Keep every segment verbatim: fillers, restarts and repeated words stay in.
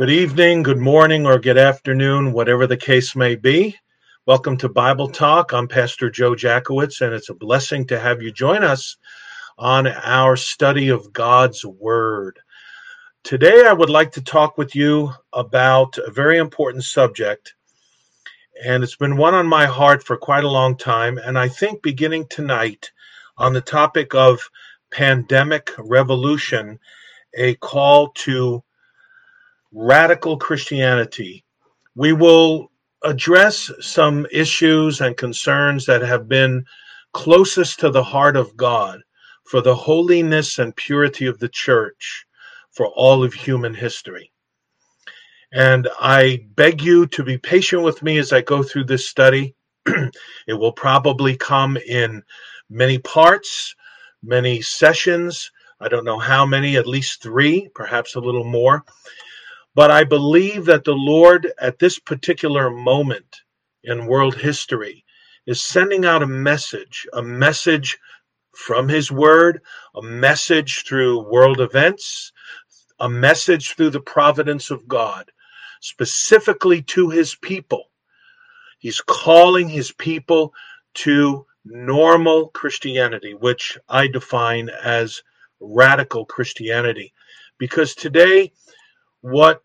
Good evening, good morning, or good afternoon, whatever the case may be. Welcome to Bible Talk. I'm Pastor Joe Jackowitz, and it's a blessing to have you join us on our study of God's Word. Today, I would like to talk with you about a very important subject, and it's been one on my heart for quite a long time, and I think beginning tonight on the topic of pandemic revolution, a call to radical Christianity. We will address some issues and concerns that have been closest to the heart of God for the holiness and purity of the church for all of human history. And I beg you to be patient with me as I go through this study. It will probably come in many parts, many sessions. I don't know how many, at least three, perhaps a little more. But I believe that the Lord, at this particular moment in world history, is sending out a message, a message from His Word, a message through world events, a message through the providence of God, specifically to His people. He's calling His people to normal Christianity, which I define as radical Christianity. Because today, What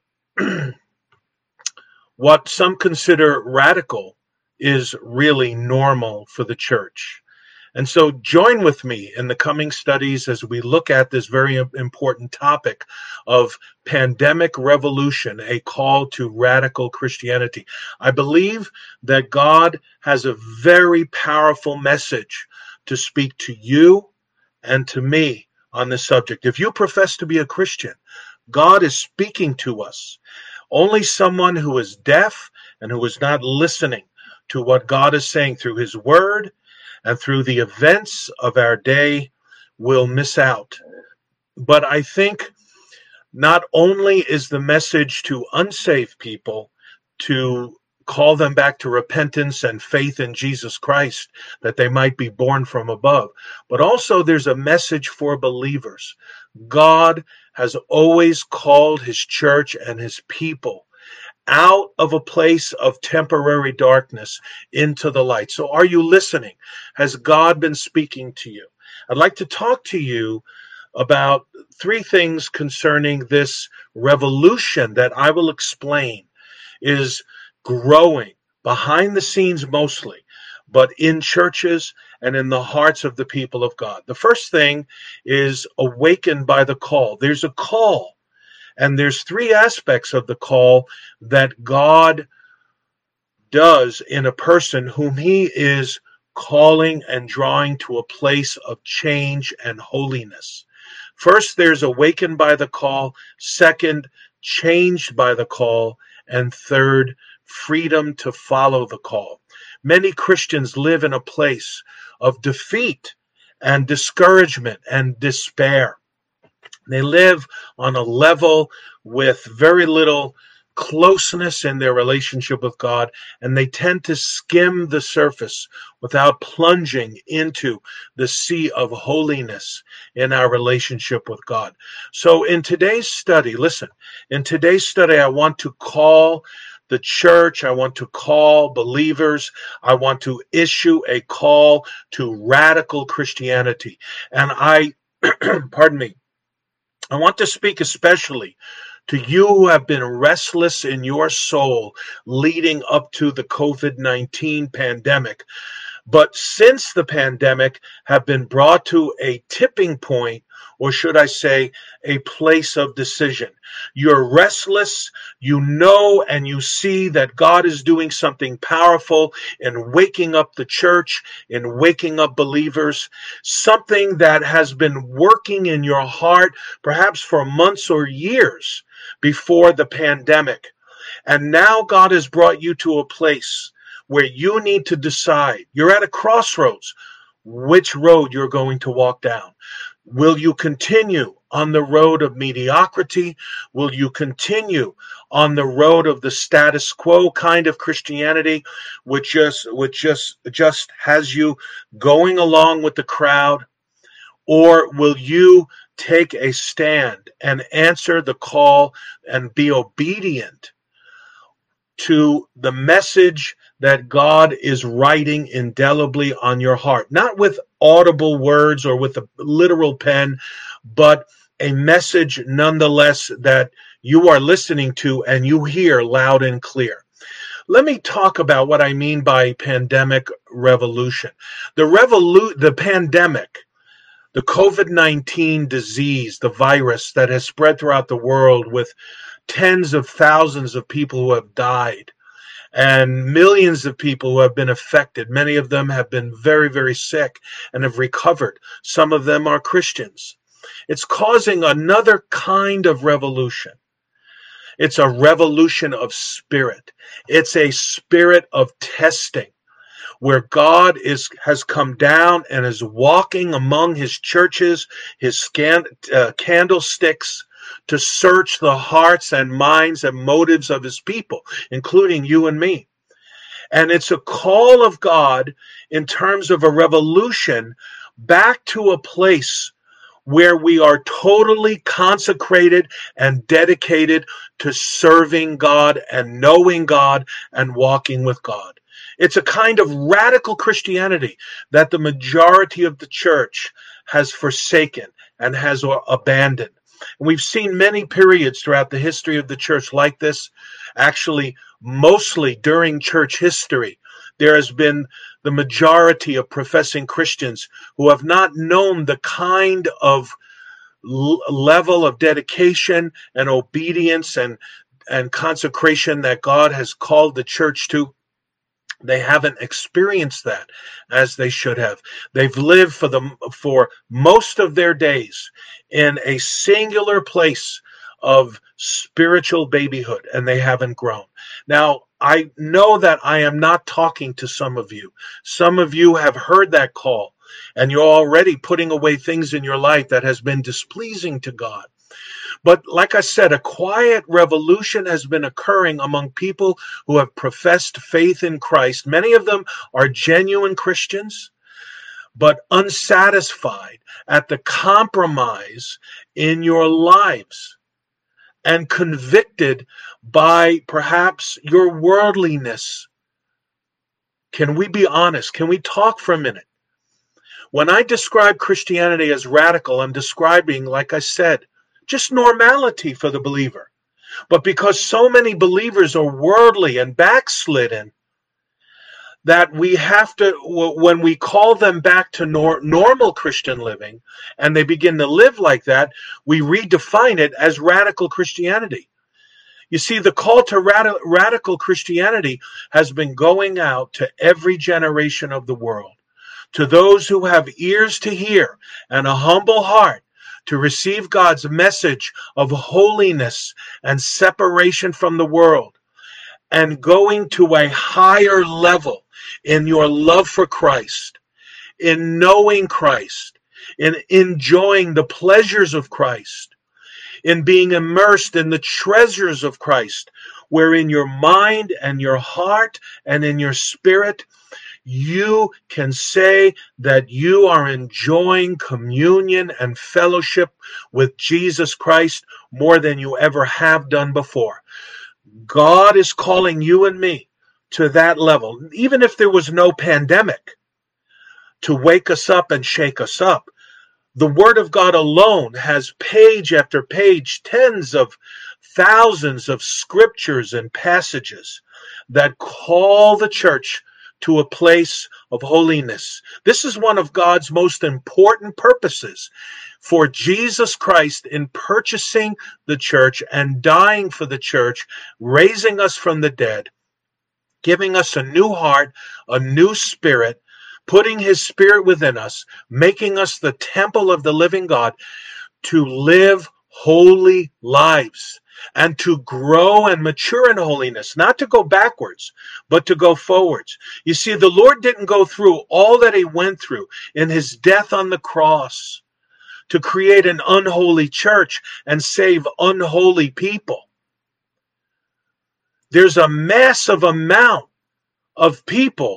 what some consider radical is really normal for the church. And so join with me in the coming studies as we look at this very important topic of pandemic revolution, a call to radical Christianity. I believe that God has a very powerful message to speak to you and to me on this subject. If you profess to be a Christian, God is speaking to us. Only someone who is deaf and who is not listening to what God is saying through His Word and through the events of our day will miss out. But I think not only is the message to unsaved people to call them back to repentance and faith in Jesus Christ, that they might be born from above, but also there's a message for believers. God has always called His church and His people out of a place of temporary darkness into the light. So are you listening? Has God been speaking to you? I'd like to talk to you about three things concerning this revolution that I will explain is growing behind the scenes mostly, but in churches and in the hearts of the people of God. The first thing is awakened by the call. There's a call, and there's three aspects of the call that God does in a person whom He is calling and drawing to a place of change and holiness. First, there's awakened by the call. Second, changed by the call. And third, freedom to follow the call. Many Christians live in a place of defeat and discouragement and despair. They live on a level with very little closeness in their relationship with God, and they tend to skim the surface without plunging into the sea of holiness in our relationship with God. So in today's study, listen, in today's study, I want to call the church, I want to call believers, I want to issue a call to radical Christianity. And I, pardon me, I want to speak especially to you who have been restless in your soul leading up to the COVID nineteen pandemic, but since the pandemic have been brought to a tipping point, or should I say, a place of decision. You're restless, you know and you see that God is doing something powerful in waking up the church, in waking up believers, something that has been working in your heart perhaps for months or years before the pandemic. And now God has brought you to a place where you need to decide. You're at a crossroads, which road you're going to walk down. Will you continue on the road of mediocrity? Will you continue on the road of the status quo kind of Christianity, which just which just just has you going along with the crowd? Or will you take a stand and answer the call and be obedient to the message that God is writing indelibly on your heart, not with audible words or with a literal pen, but a message nonetheless that you are listening to and you hear loud and clear. Let me talk about what I mean by pandemic revolution. The revolu- the pandemic, the COVID nineteen disease, the virus that has spread throughout the world with tens of thousands of people who have died and millions of people who have been affected. Many of them have been very, very sick and have recovered. Some of them are Christians. It's causing another kind of revolution. It's a revolution of spirit. It's a spirit of testing, where God is has come down and is walking among his churches, his scan, uh, candlesticks, to search the hearts and minds and motives of his people, including you and me. And it's a call of God in terms of a revolution back to a place where we are totally consecrated and dedicated to serving God and knowing God and walking with God. It's a kind of radical Christianity that the majority of the church has forsaken and has abandoned. And we've seen many periods throughout the history of the church like this. Actually, mostly during church history, there has been the majority of professing Christians who have not known the kind of l- level of dedication and obedience and, and consecration that God has called the church to. They haven't experienced that as they should have. They've lived for the for most of their days in a singular place of spiritual babyhood, and they haven't grown. Now, I know that I am not talking to some of you. Some of you have heard that call, and you're already putting away things in your life that has been displeasing to God. But like I said, a quiet revolution has been occurring among people who have professed faith in Christ. Many of them are genuine Christians, but unsatisfied at the compromise in your lives and convicted by perhaps your worldliness. Can we be honest? Can we talk for a minute? When I describe Christianity as radical, I'm describing, like I said, just normality for the believer. But because so many believers are worldly and backslidden, that we have to, when we call them back to nor- normal Christian living, and they begin to live like that, we redefine it as radical Christianity. You see, the call to rad- radical Christianity has been going out to every generation of the world, to those who have ears to hear and a humble heart, to receive God's message of holiness and separation from the world, and going to a higher level in your love for Christ, in knowing Christ, in enjoying the pleasures of Christ, in being immersed in the treasures of Christ, where in your mind and your heart and in your spirit, you can say that you are enjoying communion and fellowship with Jesus Christ more than you ever have done before. God is calling you and me to that level, even if there was no pandemic, to wake us up and shake us up. The Word of God alone has page after page, tens of thousands of scriptures and passages that call the church to a place of holiness. This is one of God's most important purposes for Jesus Christ in purchasing the church and dying for the church, raising us from the dead, giving us a new heart, a new spirit, putting his spirit within us, making us the temple of the living God, to live holy lives and to grow and mature in holiness, not to go backwards, but to go forwards. You see, the Lord didn't go through all that he went through in his death on the cross to create an unholy church and save unholy people. There's a massive amount of people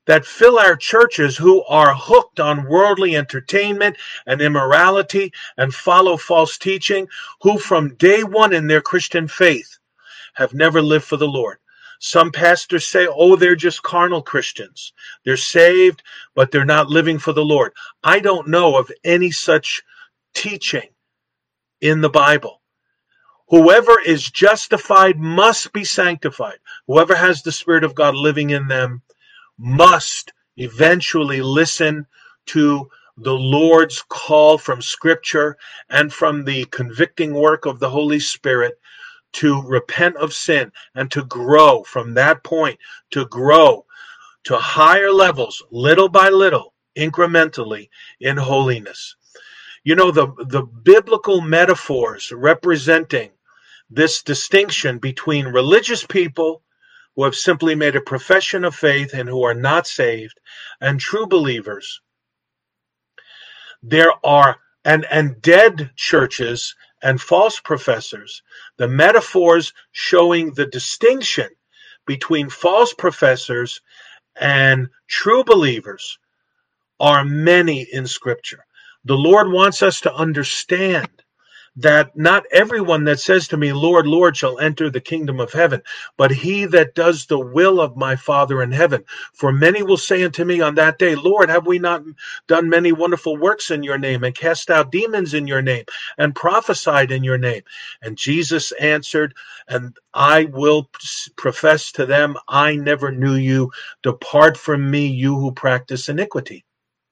that fill our churches who are hooked on worldly entertainment and immorality and follow false teaching, who from day one in their Christian faith have never lived for the Lord. Some pastors say, oh, they're just carnal Christians. They're saved, but they're not living for the Lord. I don't know of any such teaching in the Bible. Whoever is justified must be sanctified. Whoever has the Spirit of God living in them must eventually listen to the Lord's call from Scripture and from the convicting work of the Holy Spirit to repent of sin and to grow from that point, to grow to higher levels, little by little, incrementally in holiness. You know, the, the biblical metaphors representing this distinction between religious people who have simply made a profession of faith and who are not saved, and true believers. There are, and, and dead churches and false professors, the metaphors showing the distinction between false professors and true believers are many in Scripture. The Lord wants us to understand that not everyone that says to me, Lord, Lord, shall enter the kingdom of heaven, but he that does the will of my Father in heaven. For many will say unto me on that day, Lord, have we not done many wonderful works in your name, and cast out demons in your name, and prophesied in your name? And Jesus answered, and I will profess to them, I never knew you. Depart from me, you who practice iniquity.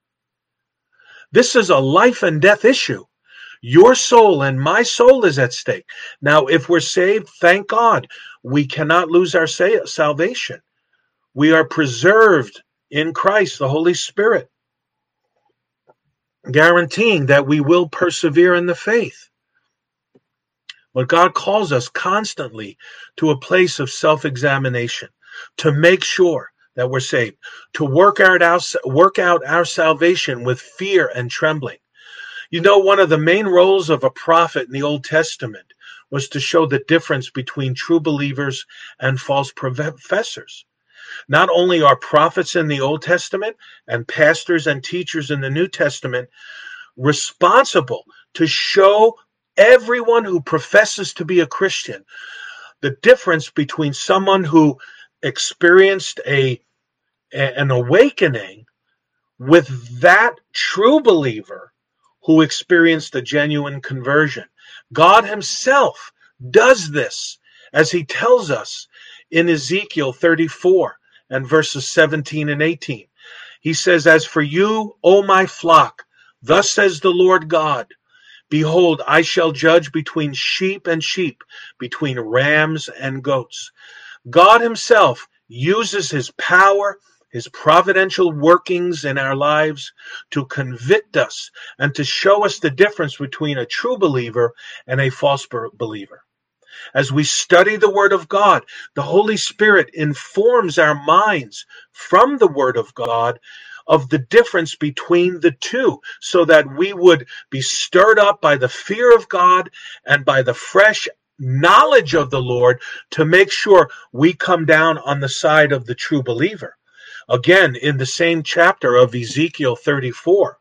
This is a life and death issue. Your soul and my soul is at stake. Now, if we're saved, thank God, we cannot lose our salvation. We are preserved in Christ, the Holy Spirit, guaranteeing that we will persevere in the faith. But God calls us constantly to a place of self-examination, to make sure that we're saved, to work out our, work out our salvation with fear and trembling. You know, one of the main roles of a prophet in the Old Testament was to show the difference between true believers and false professors. Not only are prophets in the Old Testament and pastors and teachers in the New Testament responsible to show everyone who professes to be a Christian the difference between someone who experienced a an awakening with that true believer who experienced a genuine conversion. God himself does this, as he tells us in Ezekiel thirty-four and verses seventeen and eighteen. He says, as for you, O my flock, thus says the Lord God, behold, I shall judge between sheep and sheep, between rams and goats. God himself uses his power, his providential workings in our lives to convict us and to show us the difference between a true believer and a false believer. As we study the Word of God, the Holy Spirit informs our minds from the Word of God of the difference between the two, so that we would be stirred up by the fear of God and by the fresh knowledge of the Lord to make sure we come down on the side of the true believer. Again, in the same chapter of Ezekiel thirty-four,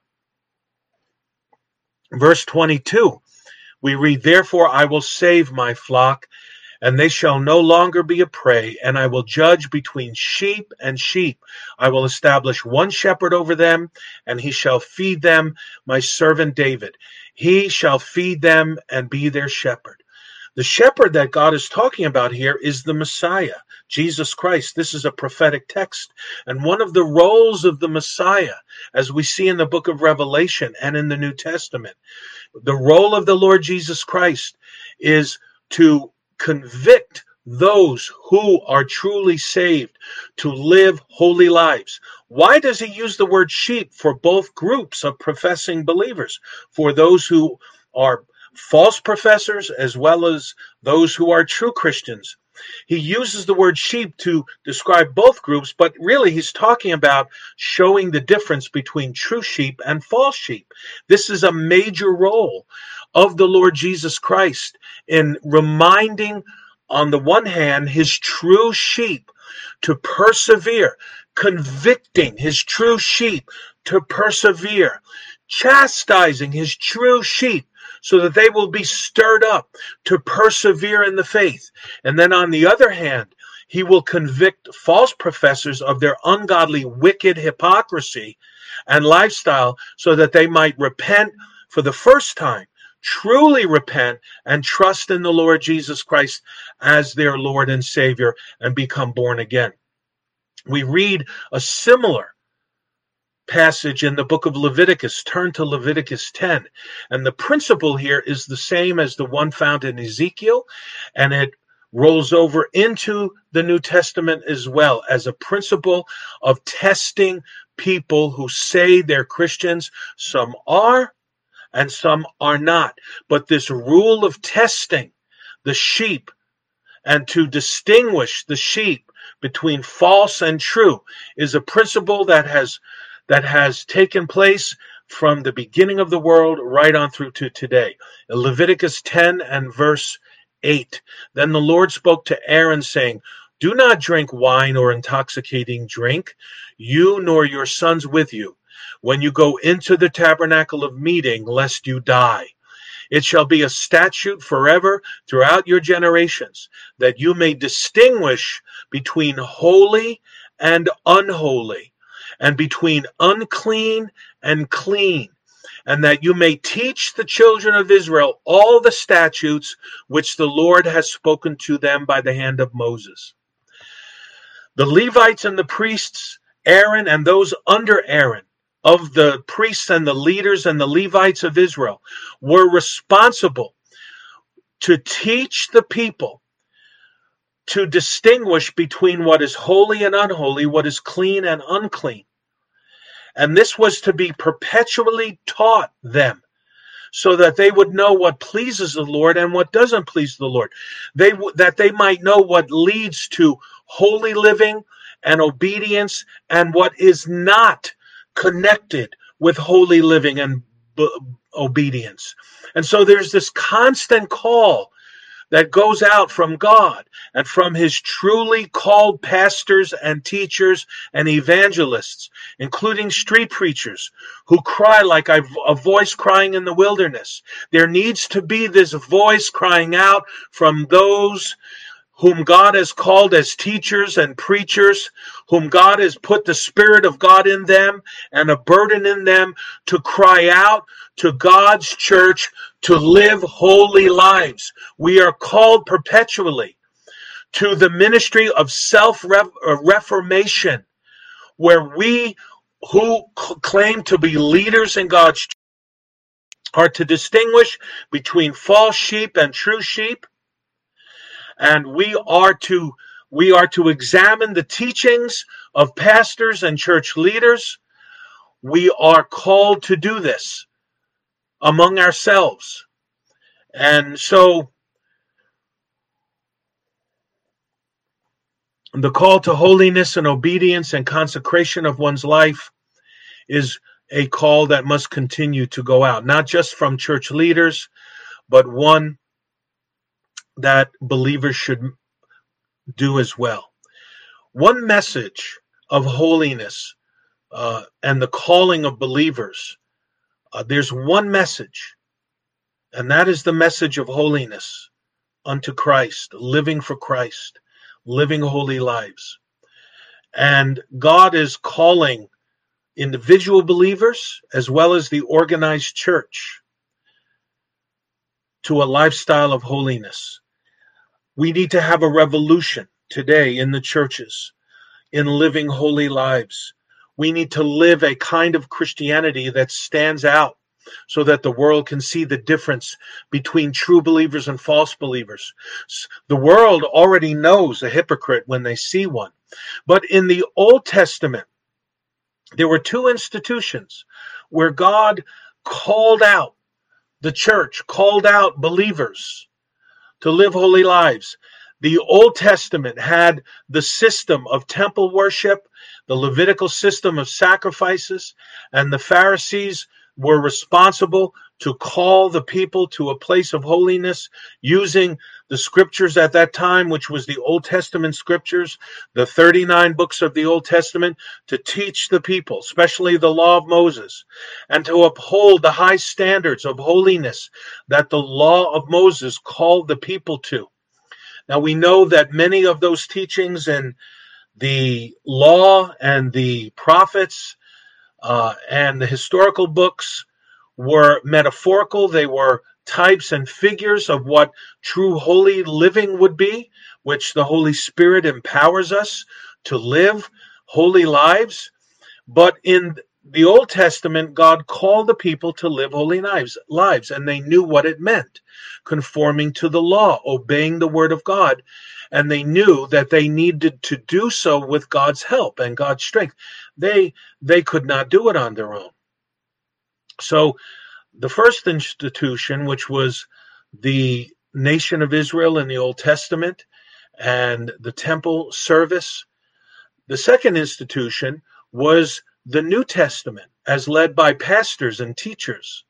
verse twenty-two, we read, therefore I will save my flock, and they shall no longer be a prey, and I will judge between sheep and sheep. I will establish one shepherd over them, and he shall feed them, my servant David. He shall feed them and be their shepherd. The shepherd that God is talking about here is the Messiah, Jesus Christ. This is a prophetic text. And one of the roles of the Messiah, as we see in the book of Revelation and in the New Testament, the role of the Lord Jesus Christ is to convict those who are truly saved to live holy lives. Why does he use the word sheep for both groups of professing believers? For those who are false professors as well as those who are true Christians. He uses the word sheep to describe both groups, but really he's talking about showing the difference between true sheep and false sheep. This is a major role of the Lord Jesus Christ in reminding, on the one hand, his true sheep to persevere, convicting his true sheep to persevere, chastising his true sheep so that they will be stirred up to persevere in the faith. And then on the other hand, he will convict false professors of their ungodly, wicked hypocrisy and lifestyle so that they might repent for the first time, truly repent and trust in the Lord Jesus Christ as their Lord and Savior and become born again. We read a similar passage in the book of Leviticus. Turn to Leviticus ten. And the principle here is the same as the one found in Ezekiel, and it rolls over into the New Testament as well as a principle of testing people who say they're Christians. Some are and some are not. But this rule of testing the sheep and to distinguish the sheep between false and true is a principle that has that has taken place from the beginning of the world right on through to today. Leviticus ten and verse eight. Then the Lord spoke to Aaron, saying, "Do not drink wine or intoxicating drink, you nor your sons with you, when you go into the tabernacle of meeting, lest you die. It shall be a statute forever throughout your generations, that you may distinguish between holy and unholy, and between unclean and clean, and that you may teach the children of Israel all the statutes which the Lord has spoken to them by the hand of Moses." The Levites and the priests, Aaron and those under Aaron, of the priests and the leaders and the Levites of Israel, were responsible to teach the people to distinguish between what is holy and unholy, what is clean and unclean. And this was to be perpetually taught them so that they would know what pleases the Lord and what doesn't please the Lord. They that they might know what leads to holy living and obedience and what is not connected with holy living and b- obedience. And so there's this constant call that goes out from God and from his truly called pastors and teachers and evangelists, including street preachers who cry like a voice crying in the wilderness. There needs to be this voice crying out from those whom God has called as teachers and preachers, whom God has put the Spirit of God in them and a burden in them to cry out to God's church to live holy lives. We are called perpetually to the ministry of self-reformation, where we who claim to be leaders in God's church are to distinguish between false sheep and true sheep. And we are to we are to examine the teachings of pastors and church leaders. We are called to do this among ourselves. And so the call to holiness and obedience and consecration of one's life is a call that must continue to go out, not just from church leaders, but one that believers should do as well. One message of holiness uh, and the calling of believers, uh, there's one message, and that is the message of holiness unto Christ, living for Christ, living holy lives. And God is calling individual believers as well as the organized church to a lifestyle of holiness. We need to have a revolution today in the churches in living holy lives. We need to live a kind of Christianity that stands out so that the world can see the difference between true believers and false believers. The world already knows a hypocrite when they see one. But in the Old Testament, there were two institutions where God called out the church, called out believers to live holy lives. The Old Testament had the system of temple worship, the Levitical system of sacrifices, and the Pharisees were responsible to call the people to a place of holiness using the scriptures at that time, which was the Old Testament scriptures, the thirty-nine books of the Old Testament, to teach the people, especially the law of Moses, and to uphold the high standards of holiness that the law of Moses called the people to. Now we know that many of those teachings in the law and the prophets uh, and the historical books were metaphorical. They were types and figures of what true holy living would be, which the Holy Spirit empowers us to live holy lives. But in the Old Testament, God called the people to live holy lives, lives, and they knew what it meant, conforming to the law, obeying the word of God. And they knew that they needed to do so with God's help and God's strength. They, they could not do it on their own. So the first institution, which was the nation of Israel in the Old Testament and the temple service, the second institution was the New Testament, as led by pastors and teachers.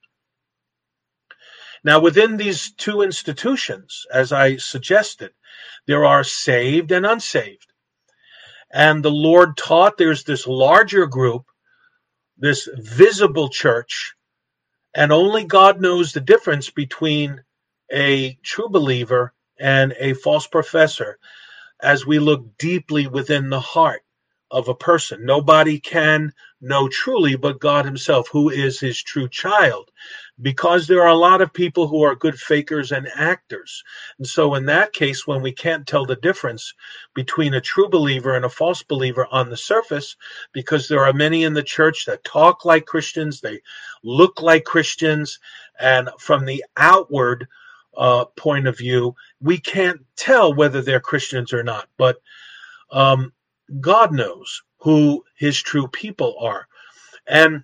Now, within these two institutions, as I suggested, there are saved and unsaved. And the Lord taught there's this larger group, this visible church, and only God knows the difference between a true believer and a false professor as we look deeply within the heart of a person. Nobody can know truly but God himself, who is his true child, because there are a lot of people who are good fakers and actors. And so in that case, when we can't tell the difference between a true believer and a false believer on the surface, because there are many in the church that talk like Christians, they look like Christians, and from the outward uh, point of view, we can't tell whether they're Christians or not. But um, God knows who his true people are. And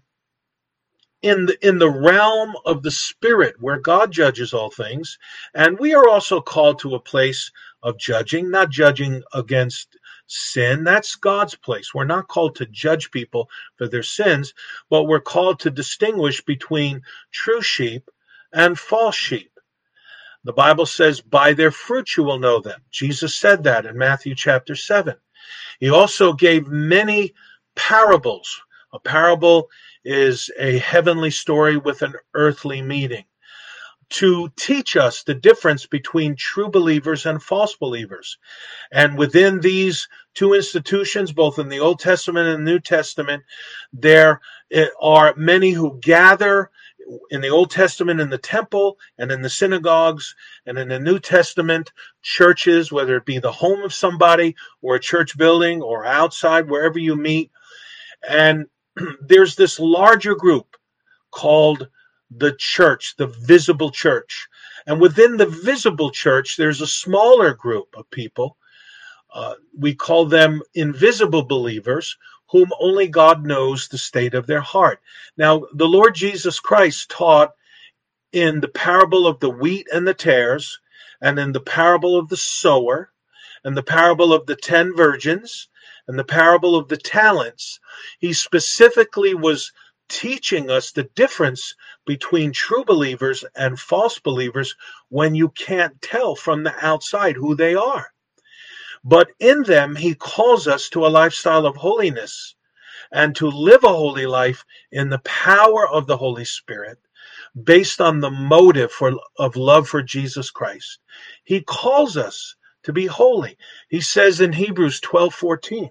in the, in the realm of the Spirit, where God judges all things, and we are also called to a place of judging, not judging against sin. That's God's place. We're not called to judge people for their sins, but we're called to distinguish between true sheep and false sheep. The Bible says, by their fruit you will know them. Jesus said that in Matthew chapter seven. He also gave many parables. A parable is a heavenly story with an earthly meaning, to teach us the difference between true believers and false believers. And within these two institutions, both in the Old Testament and the New Testament, there are many who gather in the Old Testament in the temple and in the synagogues, and in the New Testament churches, whether it be the home of somebody or a church building or outside, wherever you meet. And there's this larger group called the church, the visible church. And within the visible church, there's a smaller group of people. Uh, we call them invisible believers, whom only God knows the state of their heart. Now, the Lord Jesus Christ taught in the parable of the wheat and the tares, and in the parable of the sower, and the parable of the ten virgins, and the parable of the talents. He specifically was teaching us the difference between true believers and false believers when you can't tell from the outside who they are. But in them, he calls us to a lifestyle of holiness and to live a holy life in the power of the Holy Spirit, based on the motive for, of love for Jesus Christ. He calls us to be holy. He says in Hebrews twelve fourteen,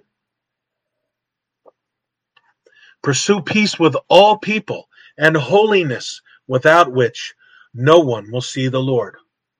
pursue peace with all people and holiness, without which no one will see the Lord.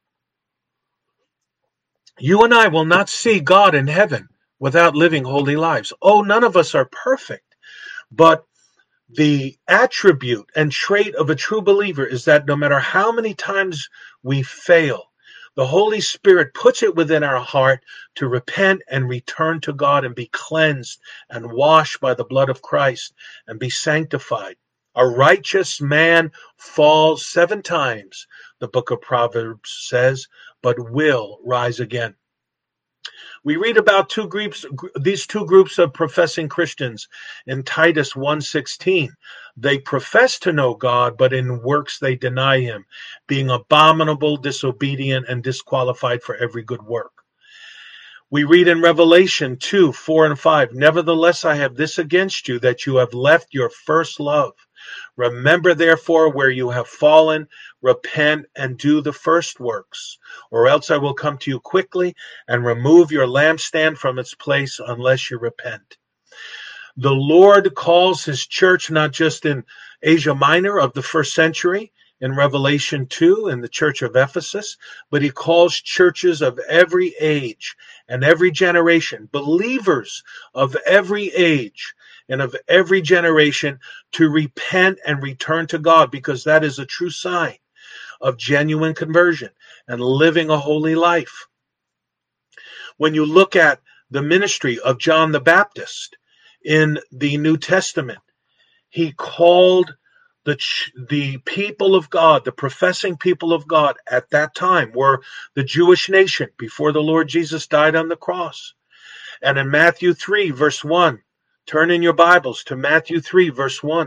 You and I will not see God in heaven without living holy lives. Oh, none of us are perfect. But the attribute and trait of a true believer is that no matter how many times we fail, the Holy Spirit puts it within our heart to repent and return to God and be cleansed and washed by the blood of Christ and be sanctified. A righteous man falls seven times, the book of Proverbs says, but will rise again. We read about two groups, these two groups of professing Christians in Titus one sixteen. They profess to know God, but in works they deny him, being abominable, disobedient, and disqualified for every good work. We read in Revelation two, four and five, nevertheless I have this against you, that you have left your first love. Remember therefore where you have fallen, repent and do the first works, or else I will come to you quickly and remove your lampstand from its place unless you repent. The Lord calls his church not just in Asia Minor of the first century, in Revelation two, in the church of Ephesus, but he calls churches of every age and every generation, believers of every age and of every generation, to repent and return to God, because that is a true sign of genuine conversion and living a holy life. When you look at the ministry of John the Baptist in the New Testament, he called the the people of God, the professing people of God at that time were the Jewish nation before the Lord Jesus died on the cross. And in Matthew three, verse one, turn in your Bibles to Matthew three, verse one.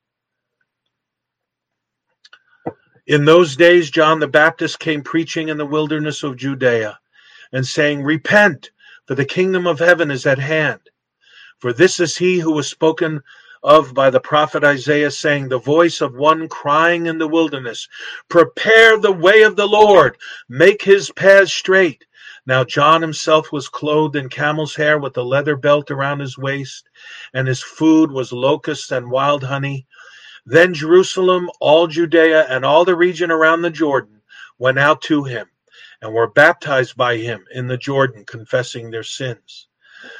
In those days, John the Baptist came preaching in the wilderness of Judea and saying, repent, for the kingdom of heaven is at hand. For this is he who was spoken of by the prophet Isaiah, saying, the voice of one crying in the wilderness, prepare the way of the Lord, make his paths straight. Now John himself was clothed in camel's hair with a leather belt around his waist, and his food was locusts and wild honey. Then Jerusalem, all Judea, and all the region around the Jordan went out to him, and were baptized by him in the Jordan, confessing their sins.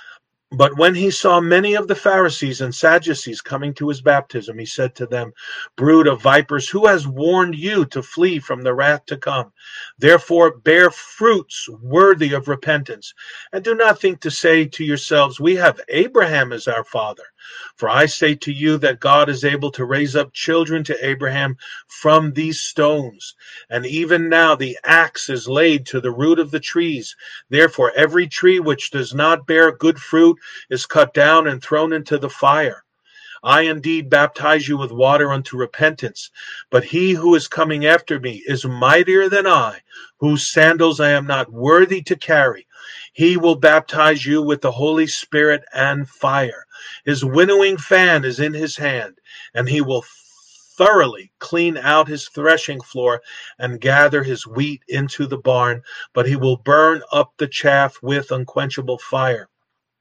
But when he saw many of the Pharisees and Sadducees coming to his baptism, he said to them, brood of vipers, who has warned you to flee from the wrath to come? Therefore bear fruits worthy of repentance. And do not think to say to yourselves, we have Abraham as our father. For I say to you that God is able to raise up children to Abraham from these stones. And even now the axe is laid to the root of the trees. Therefore every tree which does not bear good fruit is cut down and thrown into the fire. I indeed baptize you with water unto repentance, but he who is coming after me is mightier than I, whose sandals I am not worthy to carry. He will baptize you with the Holy Spirit and fire. His winnowing fan is in his hand, and he will thoroughly clean out his threshing floor and gather his wheat into the barn, but he will burn up the chaff with unquenchable fire.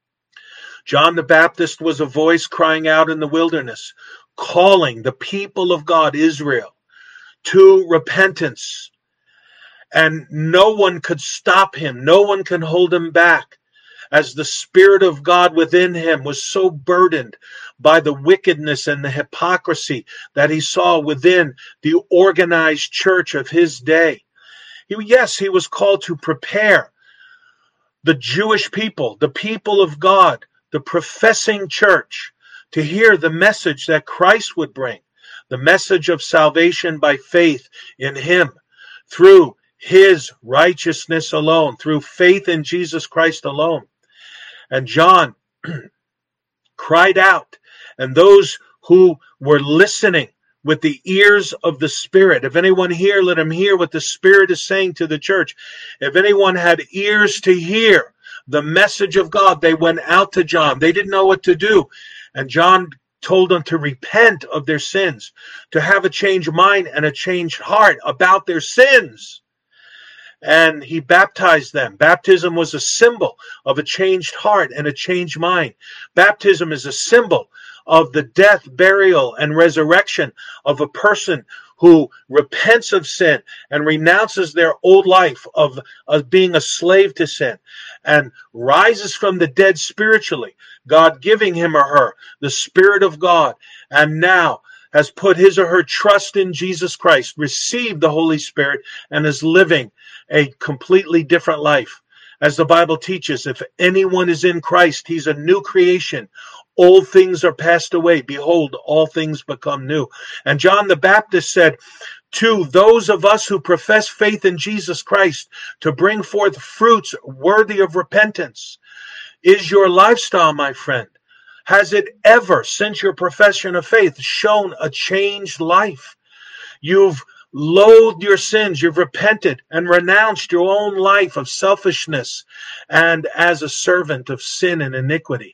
John the Baptist was a voice crying out in the wilderness, calling the people of God, Israel, to repentance. And no one could stop him. No one can hold him back, as the Spirit of God within him was so burdened by the wickedness and the hypocrisy that he saw within the organized church of his day. He, yes, he was called to prepare the Jewish people, the people of God, the professing church, to hear the message that Christ would bring, the message of salvation by faith in him, through his righteousness alone, through faith in Jesus Christ alone. And John cried out, and those who were listening with the ears of the Spirit, if anyone here, let him hear what the Spirit is saying to the church. If anyone had ears to hear the message of God, they went out to John. They didn't know what to do. And John told them to repent of their sins, to have a changed mind and a changed heart about their sins. And he baptized them. Baptism was a symbol of a changed heart and a changed mind. Baptism is a symbol of the death, burial, and resurrection of a person who repents of sin and renounces their old life of, of being a slave to sin and rises from the dead spiritually, God giving him or her the Spirit of God, and now has put his or her trust in Jesus Christ, received the Holy Spirit, and is living a completely different life. As the Bible teaches, if anyone is in Christ, he's a new creation. Old things are passed away. Behold, all things become new. And John the Baptist said to those of us who profess faith in Jesus Christ to bring forth fruits worthy of repentance. Is your lifestyle, my friend, has it ever, since your profession of faith, shown a changed life? You've loathed your sins, you've repented and renounced your own life of selfishness and as a servant of sin and iniquity.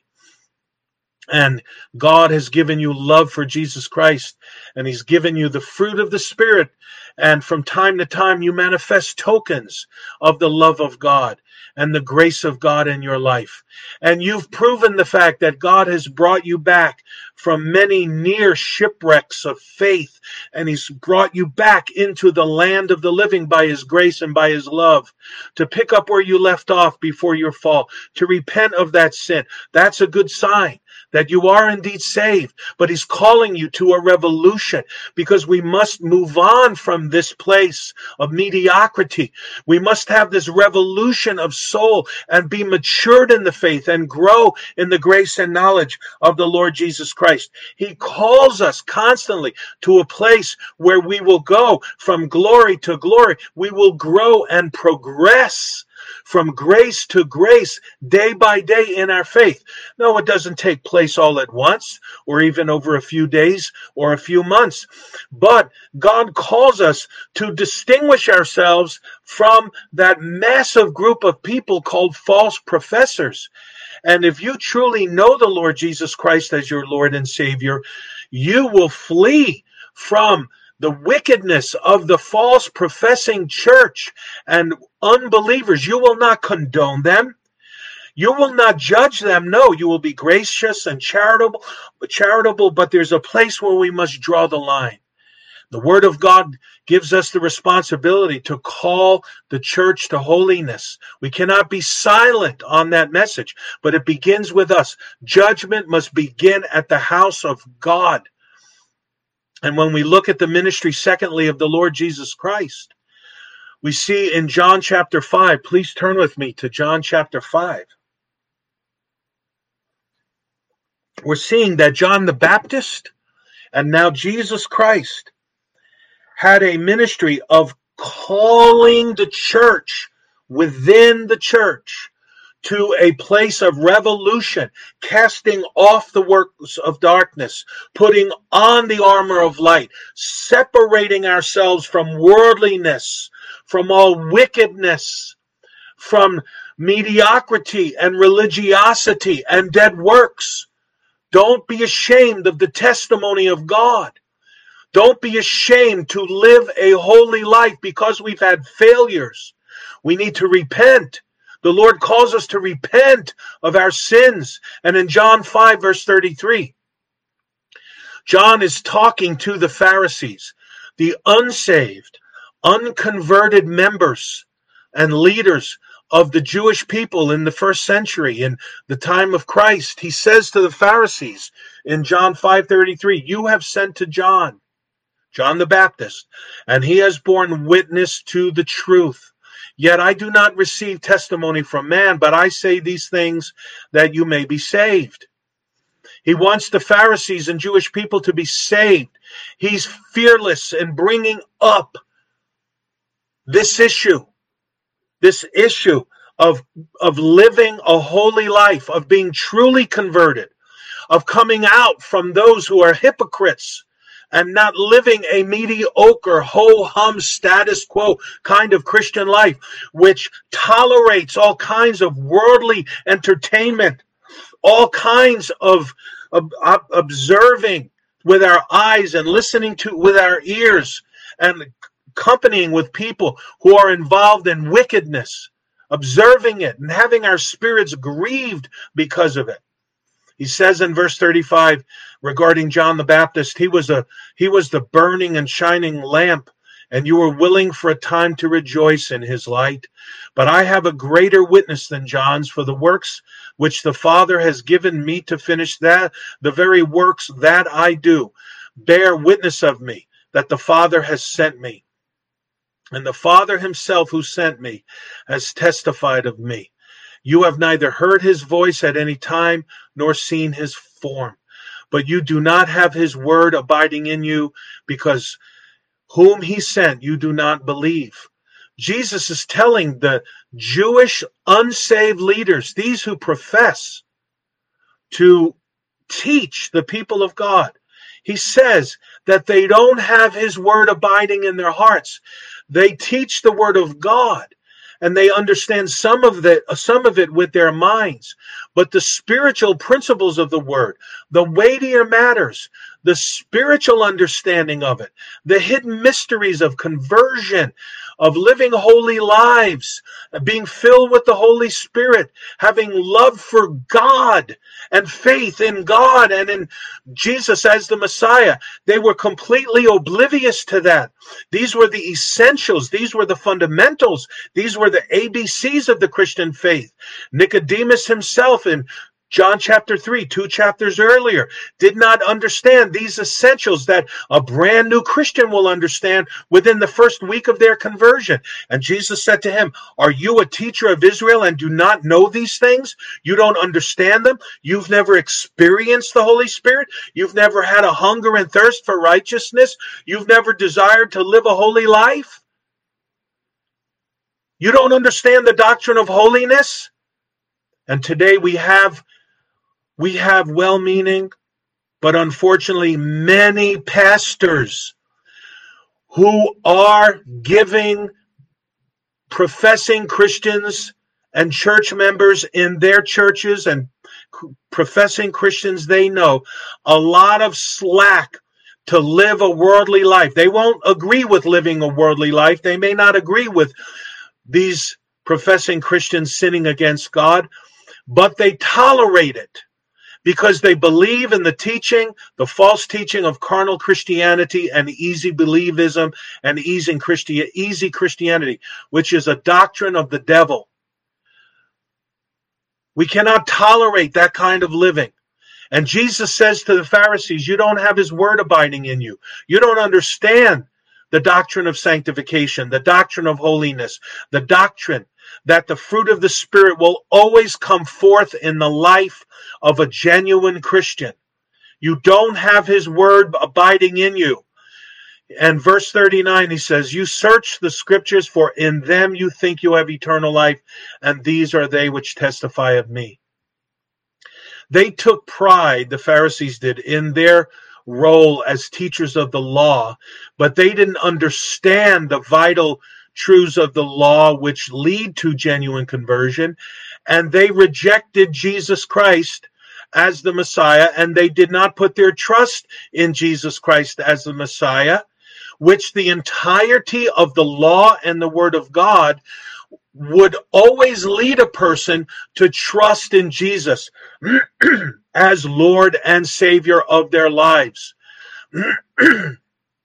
And God has given you love for Jesus Christ, and He's given you the fruit of the Spirit. And from time to time, you manifest tokens of the love of God and the grace of God in your life. And you've proven the fact that God has brought you back from many near shipwrecks of faith, and He's brought you back into the land of the living by His grace and by His love, to pick up where you left off before your fall, to repent of that sin. That's a good sign that you are indeed saved, but He's calling you to a revolution, because we must move on from this place of mediocrity. We must have this revolution of soul and be matured in the faith and grow in the grace and knowledge of the Lord Jesus Christ. He calls us constantly to a place where we will go from glory to glory. We will grow and progress from grace to grace, day by day in our faith. No, it doesn't take place all at once, or even over a few days or a few months. But God calls us to distinguish ourselves from that massive group of people called false professors. And if you truly know the Lord Jesus Christ as your Lord and Savior, you will flee from the wickedness of the false professing church and unbelievers. You will not condone them. You will not judge them. No, you will be gracious and charitable, charitable, but there's a place where we must draw the line. The Word of God gives us the responsibility to call the church to holiness. We cannot be silent on that message, but it begins with us. Judgment must begin at the house of God. And when we look at the ministry, secondly, of the Lord Jesus Christ, we see in John chapter five, please turn with me to John chapter five. We're seeing that John the Baptist and now Jesus Christ had a ministry of calling the church within the church to a place of revolution, casting off the works of darkness, putting on the armor of light, separating ourselves from worldliness, from all wickedness, from mediocrity and religiosity and dead works. Don't be ashamed of the testimony of God. Don't be ashamed to live a holy life because we've had failures. We need to repent. The Lord calls us to repent of our sins. And in John five, verse thirty-three, John is talking to the Pharisees, the unsaved, unconverted members and leaders of the Jewish people in the first century, in the time of Christ. He says to the Pharisees in John five thirty-three, you have sent to John, John the Baptist, and he has borne witness to the truth. Yet I do not receive testimony from man, but I say these things that you may be saved. He wants the Pharisees and Jewish people to be saved. He's fearless in bringing up this issue, this issue of, of living a holy life, of being truly converted, of coming out from those who are hypocrites and not living a mediocre, ho-hum, status quo kind of Christian life, which tolerates all kinds of worldly entertainment, all kinds of, of, of observing with our eyes and listening to with our ears and accompanying with people who are involved in wickedness, observing it and having our spirits grieved because of it. He says in verse thirty-five regarding John the Baptist, he was a he was the burning and shining lamp, and you were willing for a time to rejoice in his light. But I have a greater witness than John's, for the works which the Father has given me to finish, that the very works that I do bear witness of me, that the Father has sent me. And the Father himself who sent me has testified of me. You have neither heard his voice at any time nor seen his form. But you do not have his word abiding in you, because whom he sent, you do not believe. Jesus is telling the Jewish unsaved leaders, these who profess to teach the people of God, he says that they don't have his word abiding in their hearts. They teach the word of God, and they understand some of it, some of it with their minds. But the spiritual principles of the word, the weightier matters, the spiritual understanding of it, the hidden mysteries of conversion, of living holy lives, being filled with the Holy Spirit, having love for God and faith in God and in Jesus as the Messiah. They were completely oblivious to that. These were the essentials. These were the fundamentals. These were the A B Cs of the Christian faith. Nicodemus himself in John chapter three, two chapters earlier, did not understand these essentials that a brand new Christian will understand within the first week of their conversion. And Jesus said to him, are you a teacher of Israel and do not know these things? You don't understand them? You've never experienced the Holy Spirit? You've never had a hunger and thirst for righteousness? You've never desired to live a holy life? You don't understand the doctrine of holiness? And today we have We have well-meaning, but unfortunately many pastors who are giving professing Christians and church members in their churches and professing Christians they know a lot of slack to live a worldly life. They won't agree with living a worldly life. They may not agree with these professing Christians sinning against God, but they tolerate it, because they believe in the teaching, the false teaching of carnal Christianity and easy believism and easy, Christi- easy Christianity, which is a doctrine of the devil. We cannot tolerate that kind of living. And Jesus says to the Pharisees, you don't have his word abiding in you. You don't understand the doctrine of sanctification, the doctrine of holiness, the doctrine that the fruit of the Spirit will always come forth in the life of a genuine Christian. You don't have his word abiding in you. And verse thirty-nine, he says, you search the scriptures, for in them you think you have eternal life, and these are they which testify of me. They took pride, the Pharisees did, in their role as teachers of the law, but they didn't understand the vital truths of the law which lead to genuine conversion, and they rejected Jesus Christ as the Messiah, and they did not put their trust in Jesus Christ as the Messiah, which the entirety of the law and the Word of God would always lead a person to trust in Jesus as Lord and Savior of their lives. and,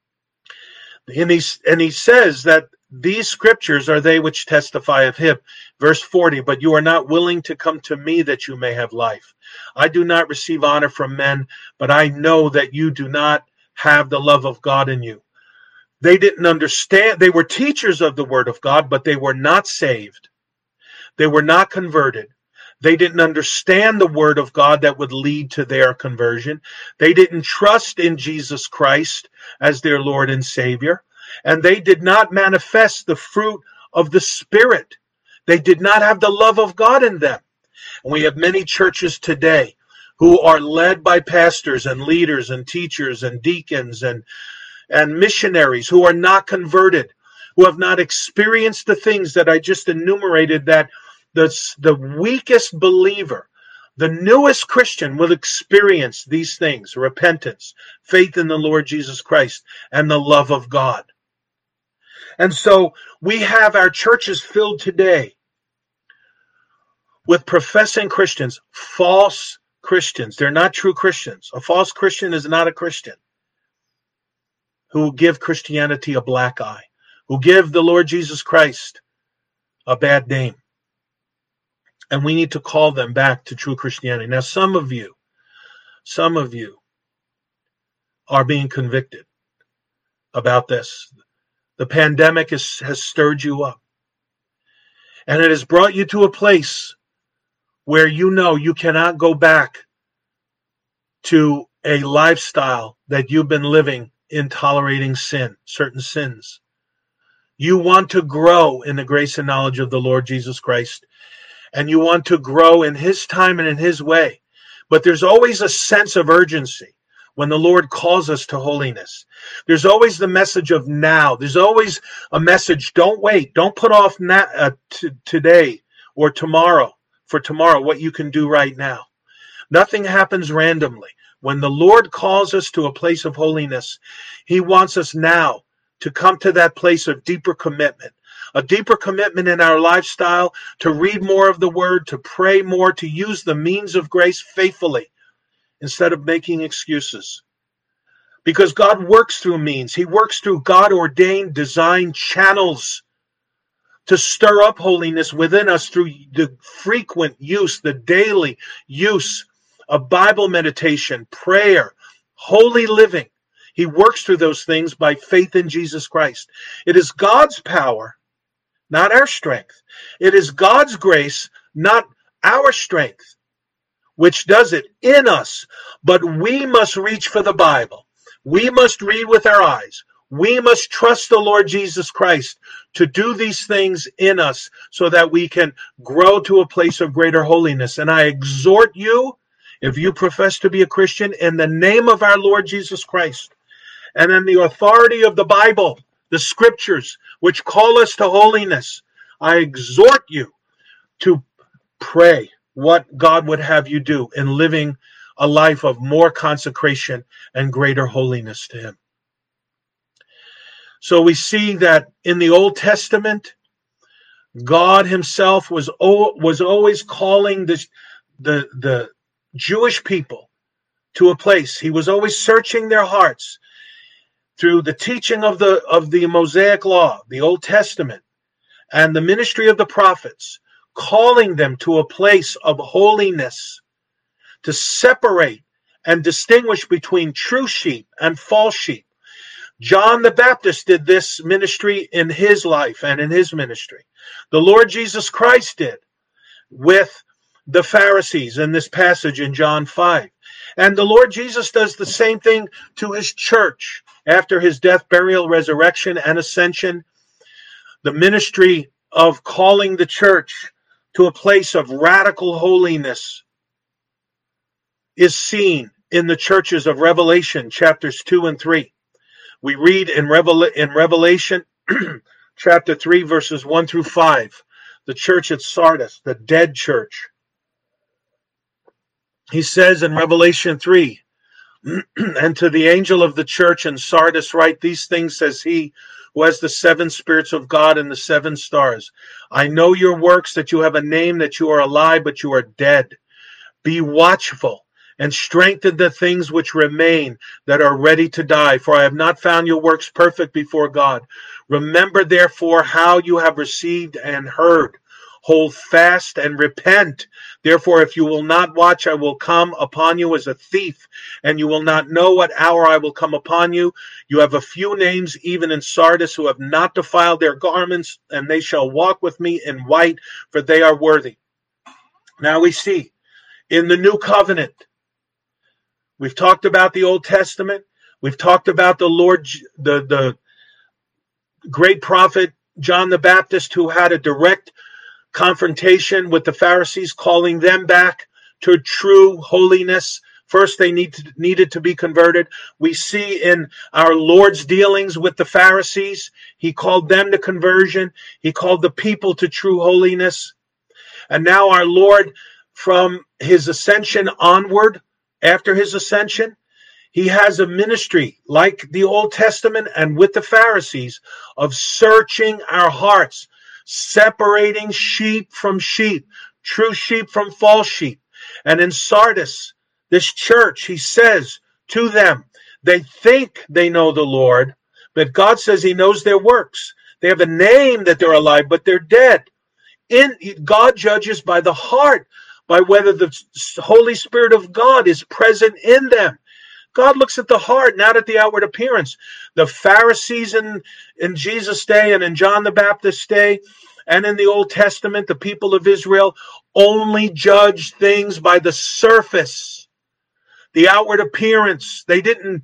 he, and he says that these scriptures are they which testify of him. Verse forty, but you are not willing to come to me that you may have life. I do not receive honor from men, but I know that you do not have the love of God in you. They didn't understand. They were teachers of the word of God, but they were not saved. They were not converted. They didn't understand the word of God that would lead to their conversion. They didn't trust in Jesus Christ as their Lord and Savior. And they did not manifest the fruit of the Spirit. They did not have the love of God in them. And we have many churches today who are led by pastors and leaders and teachers and deacons and, and missionaries who are not converted, who have not experienced the things that I just enumerated, that the, the weakest believer, the newest Christian, will experience these things: repentance, faith in the Lord Jesus Christ, and the love of God. And so we have our churches filled today with professing Christians, false Christians. They're not true Christians. A false Christian is not a Christian, who give Christianity a black eye, who give the Lord Jesus Christ a bad name. And we need to call them back to true Christianity. Now, some of you, some of you are being convicted about this. The pandemic is, has stirred you up. And it has brought you to a place where you know you cannot go back to a lifestyle that you've been living in tolerating sin, certain sins. You want to grow in the grace and knowledge of the Lord Jesus Christ, and you want to grow in his time and in his way. But there's always a sense of urgency when the Lord calls us to holiness. There's always the message of now. There's always a message, don't wait. Don't put off na- uh, t- today or tomorrow for tomorrow what you can do right now. Nothing happens randomly. When the Lord calls us to a place of holiness, he wants us now to come to that place of deeper commitment, a deeper commitment in our lifestyle, to read more of the word, to pray more, to use the means of grace faithfully instead of making excuses. Because God works through means. He works through God-ordained, designed channels to stir up holiness within us through the frequent use, the daily use of Bible meditation, prayer, holy living. He works through those things by faith in Jesus Christ. It is God's power, not our strength. It is God's grace, not our strength, which does it in us. But we must reach for the Bible. We must read with our eyes. We must trust the Lord Jesus Christ to do these things in us so that we can grow to a place of greater holiness. And I exhort you, if you profess to be a Christian, in the name of our Lord Jesus Christ and in the authority of the Bible, the scriptures, which call us to holiness, I exhort you to pray what God would have you do in living a life of more consecration and greater holiness to him. So we see that in the Old Testament, God himself was was always calling this, the, the Jewish people to a place. He was always searching their hearts through the teaching of the of the Mosaic law, the Old Testament, and the ministry of the prophets, calling them to a place of holiness, to separate and distinguish between true sheep and false sheep. John the Baptist did this ministry in his life and in his ministry. The Lord Jesus Christ did with the Pharisees in this passage in John five. And the Lord Jesus does the same thing to his church after his death, burial, resurrection, and ascension. The ministry of calling the church to a place of radical holiness is seen in the churches of Revelation, chapters two and three. We read in, Revel- in Revelation chapter three, verses one through five, the church at Sardis, the dead church. He says in Revelation three, and to the angel of the church in Sardis write, these things says he who has the seven spirits of God and the seven stars. I know your works, that you have a name, that you are alive, but you are dead. Be watchful and strengthen the things which remain that are ready to die, for I have not found your works perfect before God. Remember therefore how you have received and heard. Hold fast and repent. Therefore, if you will not watch, I will come upon you as a thief, and you will not know what hour I will come upon you. You have a few names, even in Sardis, who have not defiled their garments, and they shall walk with me in white, for they are worthy. Now we see in the new covenant, we've talked about the Old Testament. We've talked about the Lord, the, the great prophet John the Baptist, who had a direct confrontation with the Pharisees, calling them back to true holiness. First, they need to, needed to be converted. We see in our Lord's dealings with the Pharisees, he called them to conversion. He called the people to true holiness. And now our Lord, from his ascension onward, after his ascension, he has a ministry like the Old Testament and with the Pharisees of searching our hearts, separating sheep from sheep, true sheep from false sheep. And in Sardis, this church, he says to them, they think they know the Lord, but God says he knows their works. They have a name that they're alive, but they're dead. In God judges by the heart, by whether the Holy Spirit of God is present in them. God looks at the heart, not at the outward appearance. The Pharisees in, in Jesus' day and in John the Baptist's day and in the Old Testament, the people of Israel only judged things by the surface, the outward appearance. They didn't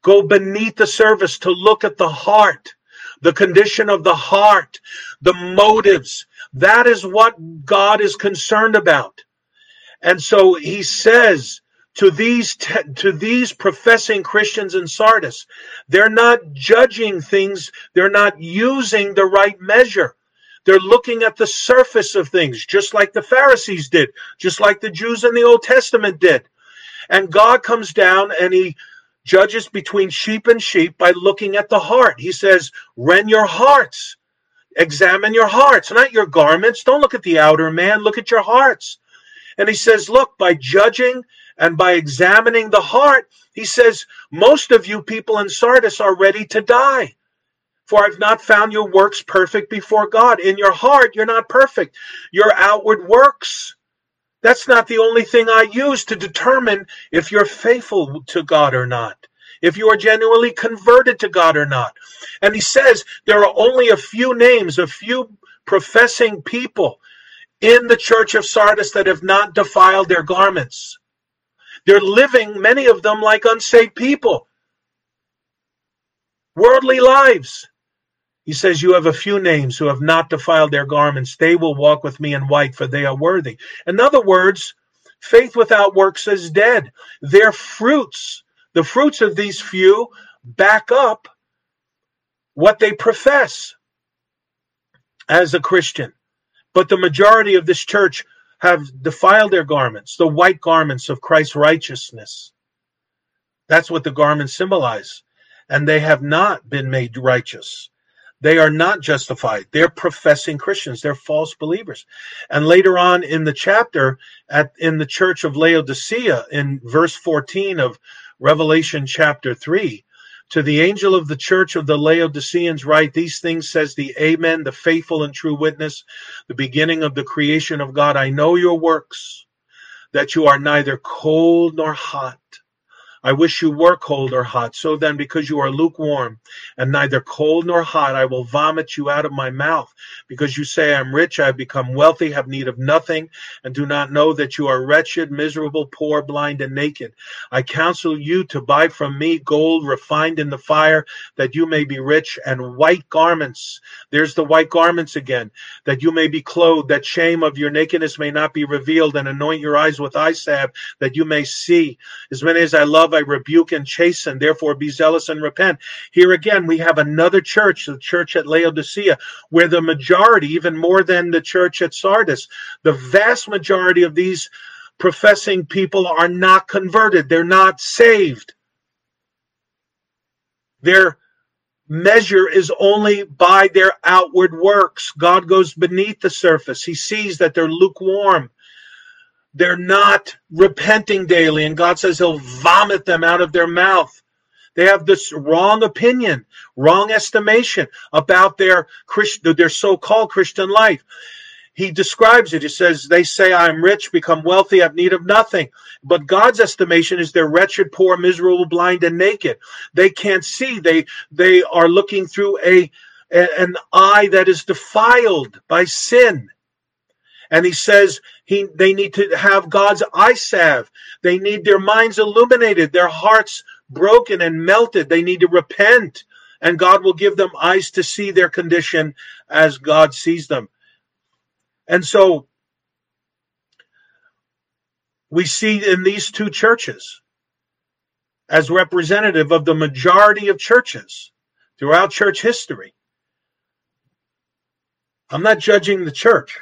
go beneath the surface to look at the heart, the condition of the heart, the motives. That is what God is concerned about. And so he says to these te- to these professing Christians in Sardis, they're not judging things, they're not using the right measure. They're looking at the surface of things, just like the Pharisees did, just like the Jews in the Old Testament did. And God comes down and he judges between sheep and sheep by looking at the heart. He says, rend your hearts. Examine your hearts, not your garments. Don't look at the outer man. Look at your hearts. And he says, look, by judging and by examining the heart, he says, most of you people in Sardis are ready to die. For I've not found your works perfect before God. In your heart, you're not perfect. Your outward works, that's not the only thing I use to determine if you're faithful to God or not, if you are genuinely converted to God or not. And he says there are only a few names, a few professing people in the church of Sardis that have not defiled their garments. They're living, many of them, like unsaved people. Worldly lives. He says, you have a few names who have not defiled their garments. They will walk with me in white, for they are worthy. In other words, faith without works is dead. Their fruits, the fruits of these few, back up what they profess as a Christian. But the majority of this church have defiled their garments, the white garments of Christ's righteousness. That's what the garments symbolize. And they have not been made righteous. They are not justified. They're professing Christians. They're false believers. And later on in the chapter, at in the church of Laodicea, in verse fourteen of Revelation chapter three, to the angel of the church of the Laodiceans write, these things says the Amen, the faithful and true witness, the beginning of the creation of God. I know your works, that you are neither cold nor hot. I wish you were cold or hot. So then, because you are lukewarm and neither cold nor hot, I will vomit you out of my mouth. Because you say, I am rich, I have become wealthy, have need of nothing, and do not know that you are wretched, miserable, poor, blind, and naked. I counsel you to buy from me gold refined in the fire, that you may be rich, and white garments. There's the white garments again. That you may be clothed, that shame of your nakedness may not be revealed, and anoint your eyes with eye salve, that you may see. As many as I love, I rebuke and chasten, therefore be zealous and repent. Here again, we have another church, the church at Laodicea, where the majority, even more than the church at Sardis, the vast majority of these professing people are not converted. They're not saved. Their measure is only by their outward works. God goes beneath the surface. He sees that they're lukewarm. They're not repenting daily, and God says he'll vomit them out of their mouth. They have this wrong opinion, wrong estimation about their Christ, their so-called Christian life. He describes it. He says, they say, I am rich, become wealthy, have need of nothing. But God's estimation is they're wretched, poor, miserable, blind, and naked. They can't see. They, they are looking through a, an eye that is defiled by sin. And he says he they need to have God's eye salve. They need their minds illuminated, their hearts broken and melted. They need to repent, and God will give them eyes to see their condition as God sees them. And so we see in these two churches, as representative of the majority of churches throughout church history. I'm not judging the church.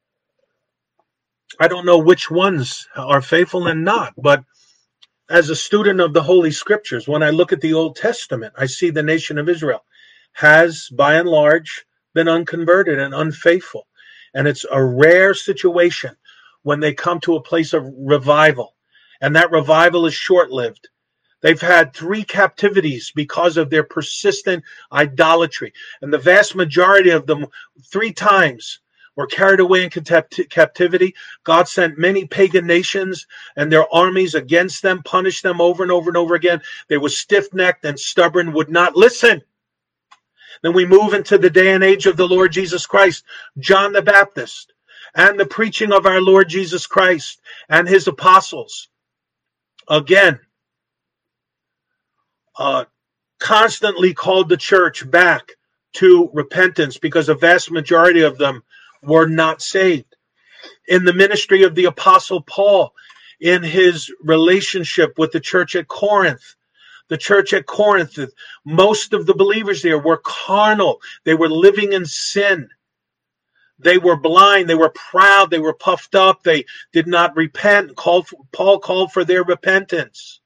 I don't know which ones are faithful and not, but as a student of the Holy Scriptures, when I look at the Old Testament, I see the nation of Israel has, by and large, been unconverted and unfaithful. And it's a rare situation when they come to a place of revival, and that revival is short-lived. They've had three captivities because of their persistent idolatry, and the vast majority of them, three times, were carried away in captivity. God sent many pagan nations and their armies against them, punished them over and over and over again. They were stiff-necked and stubborn, would not listen. Then we move into the day and age of the Lord Jesus Christ, John the Baptist, and the preaching of our Lord Jesus Christ and his apostles. Again, uh, constantly called the church back to repentance because a vast majority of them were not saved. In the ministry of the Apostle Paul, in his relationship with the church at Corinth, the church at Corinth, most of the believers there were carnal. They were living in sin. They were blind. They were proud. They were puffed up. They did not repent. Called, Paul called for their repentance.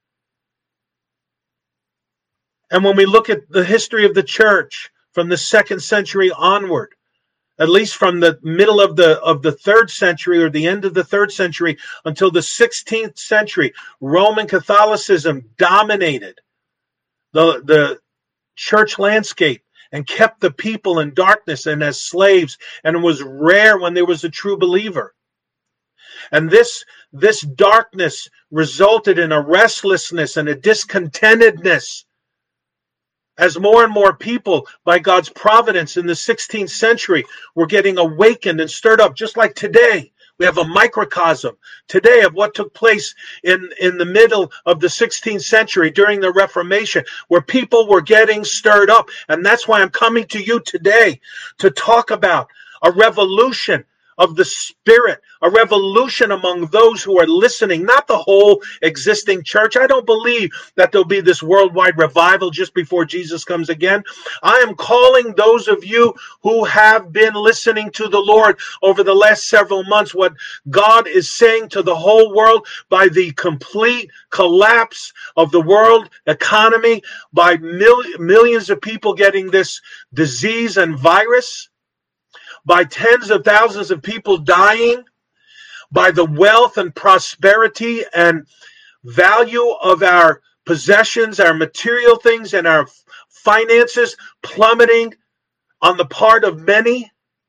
And when we look at the history of the church from the second century onward, at least from the middle of the of the third century or the end of the third century until the sixteenth century, Roman Catholicism dominated the, the church landscape and kept the people in darkness and as slaves, and it was rare when there was a true believer. And this, this darkness resulted in a restlessness and a discontentedness as more and more people, by God's providence in the sixteenth century, were getting awakened and stirred up, just like today. We have a microcosm today of what took place in, in the middle of the sixteenth century during the Reformation, where people were getting stirred up. And that's why I'm coming to you today to talk about a revolution of the Spirit, a revolution among those who are listening, not the whole existing church. I don't believe that there'll be this worldwide revival just before Jesus comes again. I am calling those of you who have been listening to the Lord over the last several months, what God is saying to the whole world by the complete collapse of the world economy, by mil- millions of people getting this disease and virus, by tens of thousands of people dying, by the wealth and prosperity and value of our possessions, our material things, and our finances plummeting on the part of many.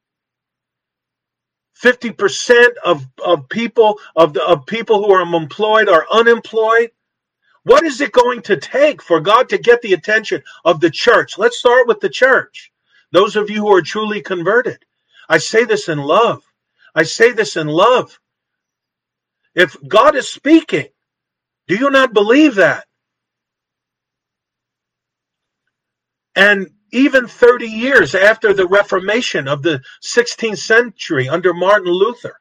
fifty percent of, of people of, the, of people who are employed are unemployed. What is it going to take for God to get the attention of the church? Let's start with the church. Those of you who are truly converted. I say this in love. I say this in love. If God is speaking, do you not believe that? And even thirty years after the Reformation of the sixteenth century under Martin Luther,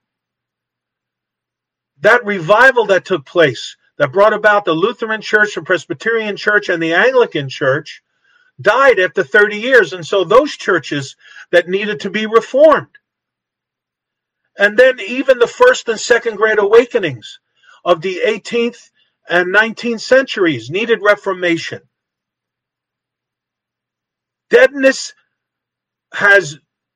that revival that took place, that brought about the Lutheran Church, the Presbyterian Church, and the Anglican Church, died after thirty years. And so those churches that needed to be reformed. And then even the first and second great awakenings of the eighteenth and nineteenth centuries needed reformation. Deadness has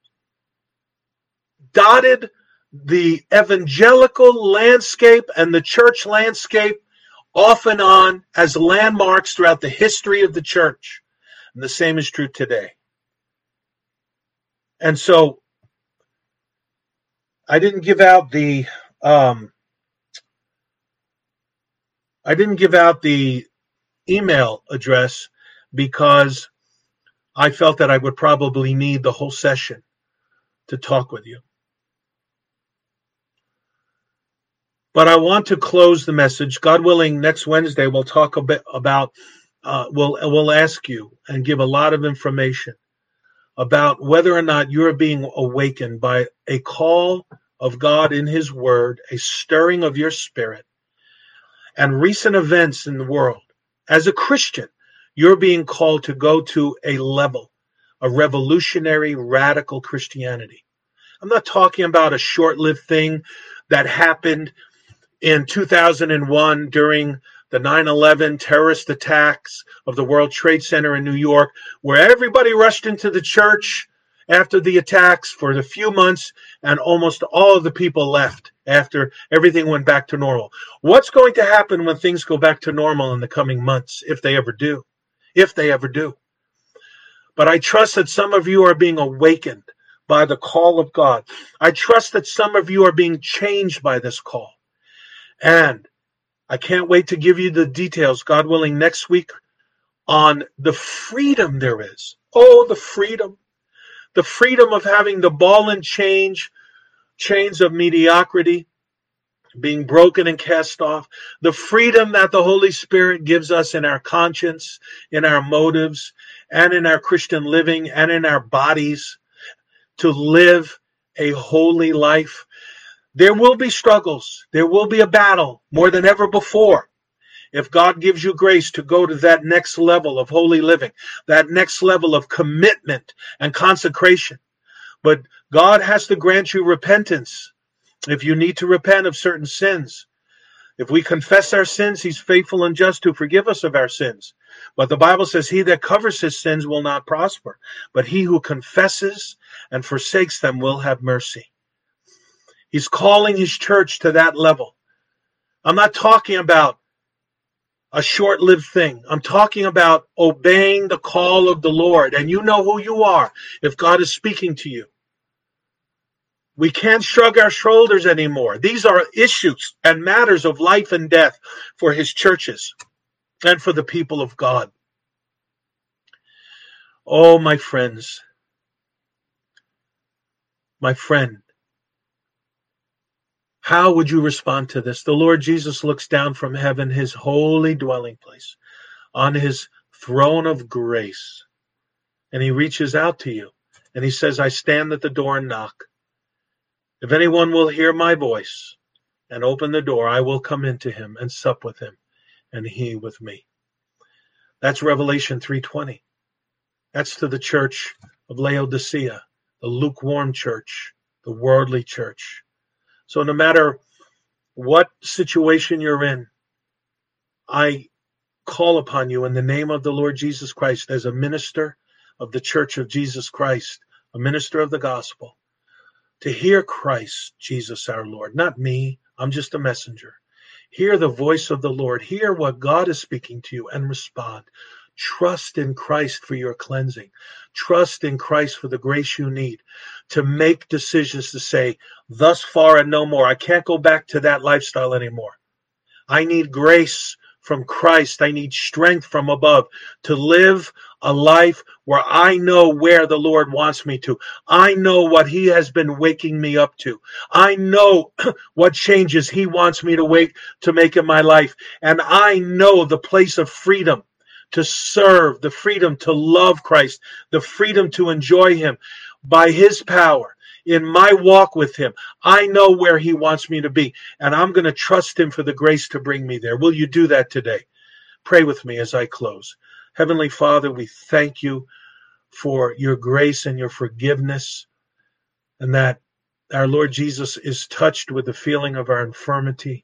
dotted the evangelical landscape and the church landscape off and on as landmarks throughout the history of the church. And the same is true today. And so I didn't give out the um, I didn't give out the email address because I felt that I would probably need the whole session to talk with you. But I want to close the message. God willing, next Wednesday we'll talk a bit about, uh, we'll, we'll ask you and give a lot of information about whether or not you're being awakened by a call of God in His Word, a stirring of your spirit, and recent events in the world. As a Christian, you're being called to go to a level, a revolutionary, radical Christianity. I'm not talking about a short-lived thing that happened in two thousand one during the nine eleven terrorist attacks of the World Trade Center in New York, where everybody rushed into the church after the attacks for a few months, and almost all of the people left after everything went back to normal. What's going to happen when things go back to normal in the coming months, if they ever do? If they ever do. But I trust that some of you are being awakened by the call of God. I trust that some of you are being changed by this call. And I can't wait to give you the details, God willing, next week on the freedom there is. Oh, the freedom. The freedom of having the ball and change, chains of mediocrity being broken and cast off, the freedom that the Holy Spirit gives us in our conscience, in our motives, and in our Christian living, and in our bodies to live a holy life. There will be struggles. There will be a battle more than ever before. If God gives you grace to go to that next level of holy living, that next level of commitment and consecration. But God has to grant you repentance. If you need to repent of certain sins, if we confess our sins, he's faithful and just to forgive us of our sins. But the Bible says he that covers his sins will not prosper, but he who confesses and forsakes them will have mercy. He's calling his church to that level. I'm not talking about a short-lived thing. I'm talking about obeying the call of the Lord. And you know who you are if God is speaking to you. We can't shrug our shoulders anymore. These are issues and matters of life and death for his churches and for the people of God. Oh, my friends, my friend, how would you respond to this? The Lord Jesus looks down from heaven, his holy dwelling place, on his throne of grace, and he reaches out to you, and he says, I stand at the door and knock. If anyone will hear my voice and open the door, I will come into him and sup with him, and he with me. That's Revelation three twenty. That's to the church of Laodicea, the lukewarm church, the worldly church. So no matter what situation you're in, I call upon you in the name of the Lord Jesus Christ as a minister of the Church of Jesus Christ, a minister of the gospel, to hear Christ, Jesus our Lord, not me. I'm just a messenger. Hear the voice of the Lord. Hear what God is speaking to you and respond. Trust in Christ for your cleansing. Trust in Christ for the grace you need to make decisions to say, thus far and no more. I can't go back to that lifestyle anymore. I need grace from Christ. I need strength from above to live a life where I know where the Lord wants me to. I know what he has been waking me up to. I know what changes he wants me to wake to make in my life. And I know the place of freedom to serve, the freedom to love Christ, the freedom to enjoy him by his power in my walk with him. I know where he wants me to be, and I'm going to trust him for the grace to bring me there. Will you do that today? Pray with me as I close. Heavenly Father, we thank you for your grace and your forgiveness, and that our Lord Jesus is touched with the feeling of our infirmity,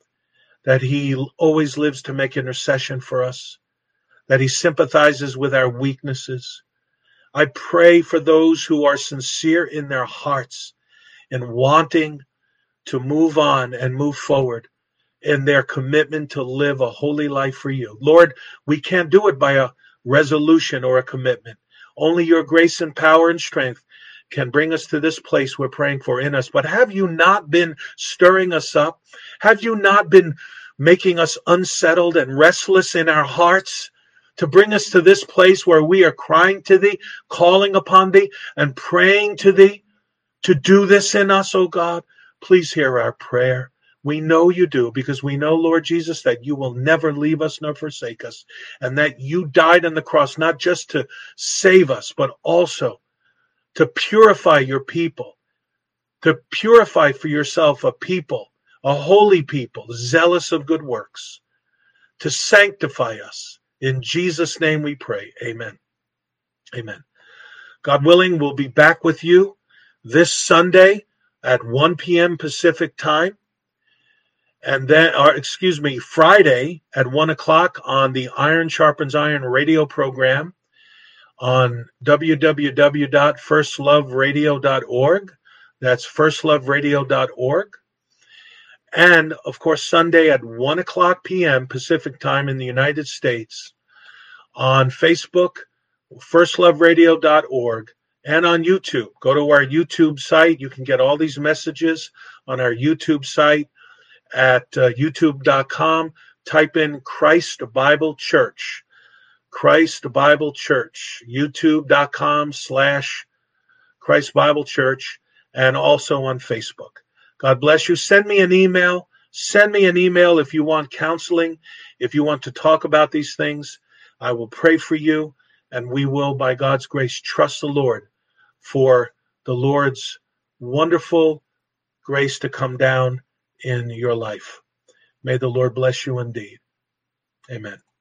that he always lives to make intercession for us, that he sympathizes with our weaknesses. I pray for those who are sincere in their hearts in wanting to move on and move forward in their commitment to live a holy life for you. Lord, we can't do it by a resolution or a commitment. Only your grace and power and strength can bring us to this place we're praying for in us. But have you not been stirring us up? Have you not been making us unsettled and restless in our hearts to bring us to this place where we are crying to thee, calling upon thee, and praying to thee to do this in us, O God? Please hear our prayer. We know you do, because we know, Lord Jesus, that you will never leave us nor forsake us, and that you died on the cross not just to save us, but also to purify your people, to purify for yourself a people, a holy people, zealous of good works, to sanctify us. In Jesus' name we pray. Amen. Amen. God willing, we'll be back with you this Sunday at one p.m. Pacific time. And then, or excuse me, Friday at one o'clock on the Iron Sharpens Iron radio program on w w w dot first love radio dot org. That's first love radio dot org. And, of course, Sunday at one o'clock p.m. Pacific time in the United States on Facebook, first love radio dot org, and on YouTube. Go to our YouTube site. You can get all these messages on our YouTube site at uh, youtube dot com. Type in Christ Bible Church. Christ Bible Church. youtube dot com slash Christ Bible Church, and also on Facebook. God bless you. Send me an email, Send me an email if you want counseling, if you want to talk about these things. I will pray for you, and we will, by God's grace, trust the Lord for the Lord's wonderful grace to come down in your life. May the Lord bless you indeed. Amen.